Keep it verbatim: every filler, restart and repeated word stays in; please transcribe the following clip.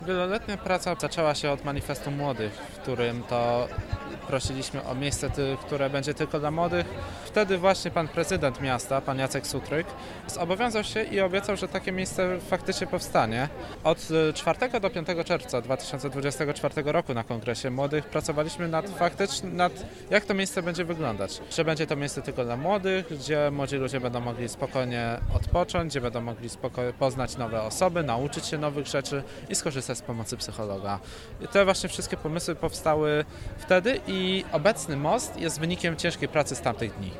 Wieloletnia praca zaczęła się od manifestu młodych, w którym to prosiliśmy o miejsce, ty- które będzie tylko dla młodych. Wtedy właśnie pan prezydent miasta, pan Jacek Sutryk, zobowiązał się i obiecał, że takie miejsce faktycznie powstanie. Od y, czwartego do piątego czerwca dwa tysiące dwudziestego czwartego roku na Kongresie Młodych pracowaliśmy nad faktycznie, nad jak to miejsce będzie wyglądać. Że będzie to miejsce tylko dla młodych, gdzie młodzi ludzie będą mogli spokojnie odpocząć, gdzie będą mogli spokojnie poznać nowe osoby, nauczyć się nowych rzeczy i skorzystać z pomocy psychologa. I te właśnie wszystkie pomysły powstały wtedy i obecny most jest wynikiem ciężkiej pracy z tamtych dni.